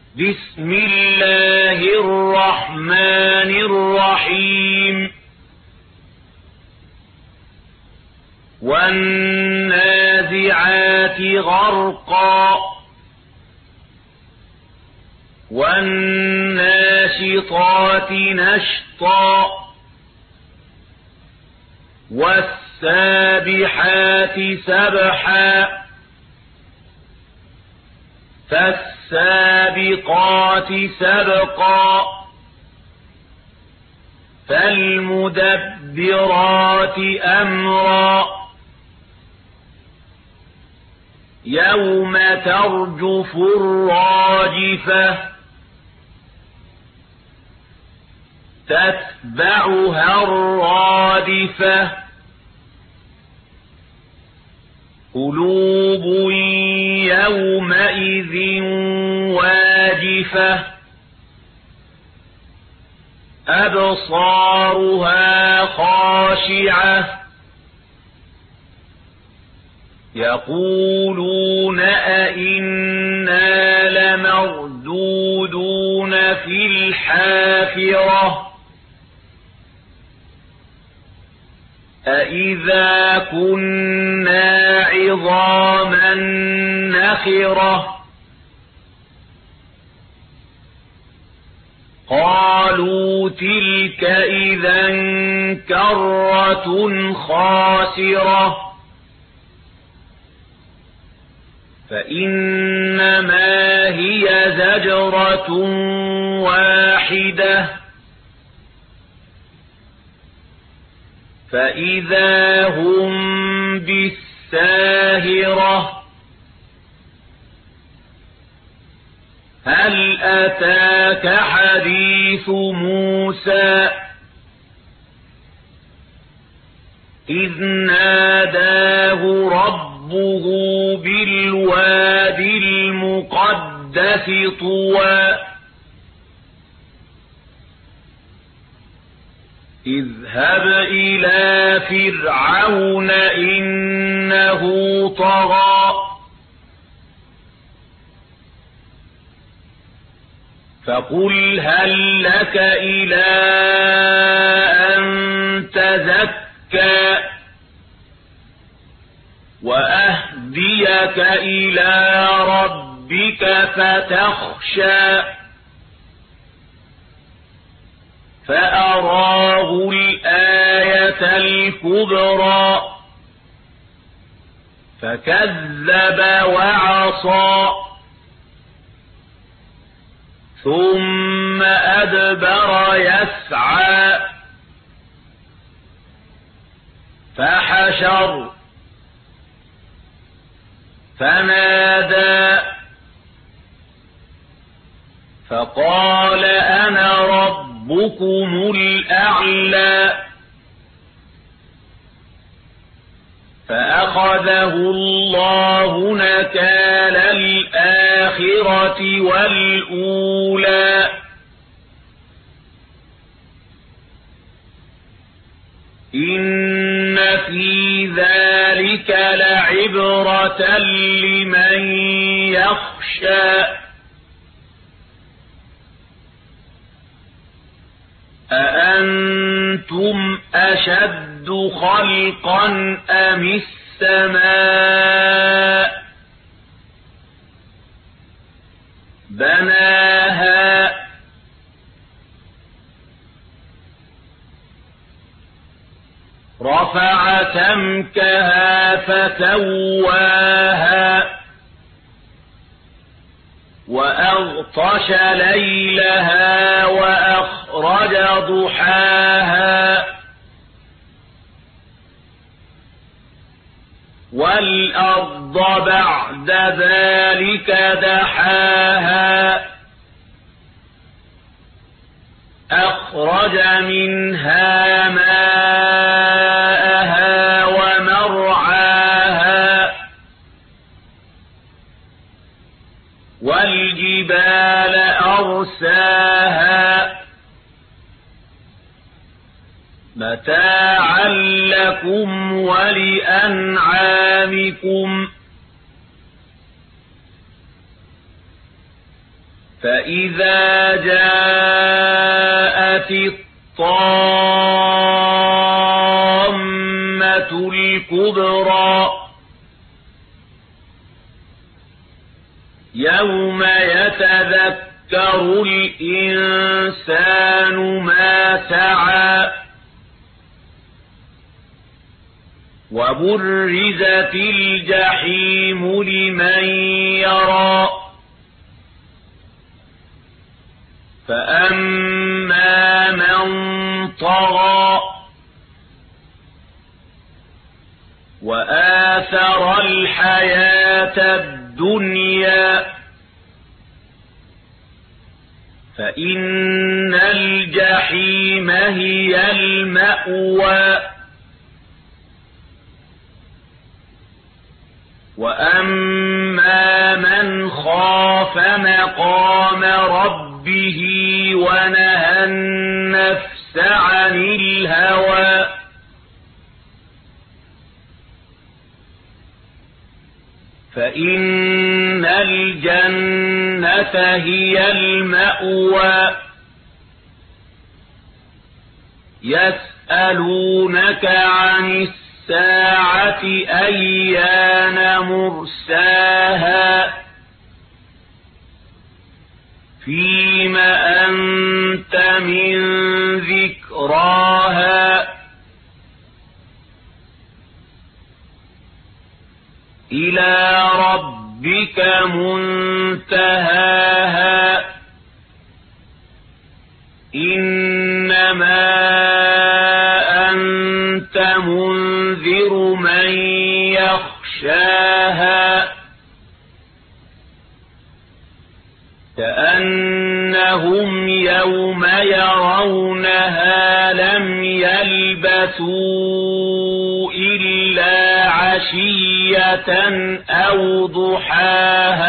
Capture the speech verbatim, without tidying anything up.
بسم الله الرحمن الرحيم والنازعات غرقا والناشطات نشطا والسابحات سبحا فالسابقات سبقا فالمدبرات أمرا يوم ترجف الراجفة تتبعها الرادفة قلوب يومئذ واجفة أبصارها خاشعة يقولون أئنا لمردودون في الحافرة أئذا كنا عظاما نخرة قالوا تلك إذا كرة خاسرة فإنما هي زجرة واحدة فإذا هم بالساهرة هل أتاك حديث موسى إذ ناداه ربه بالواد المقدس طوى اذهب إلى فرعون إنه طغى فقل هل لك إلى أن تزكى وأهديك إلى ربك فتخشى فأراه الآية الكبرى فكذب وعصى ثم أدبر يسعى فحشر فنادى فقال أنا ربكم الأعلى فأخذه الله نكال الآخرة والأولى إن في ذلك لعبرة لمن يخشى أأنتم أشد خلقا أم السماء بناها رفع سمكها فسواها وأغطش ليلها وأخرج ضحاها والأرض بعد ذلك دحاها أخرج منها ماءها ومرعاها والجبال أرساها متاعا لكم ولأنعامكم فإذا جاءت الطامة الكبرى يوم يتذكر الإنسان ما سعى وبرزت الجحيم لمن يرى فأما من طغى وآثر الحياة الدنيا فإن الجحيم هي المأوى وأما من خاف مقام ربه ونهى النفس عن الهوى فإن الجنة هي المأوى يسألونك عن الساعة أيان مرساها فيم أنت من ذكراها إلى ربك منتهاها إنما أنت منذر من يخشاها كأنهم يوم يرونها لم يلبثوا إلا عشية أو ضحاها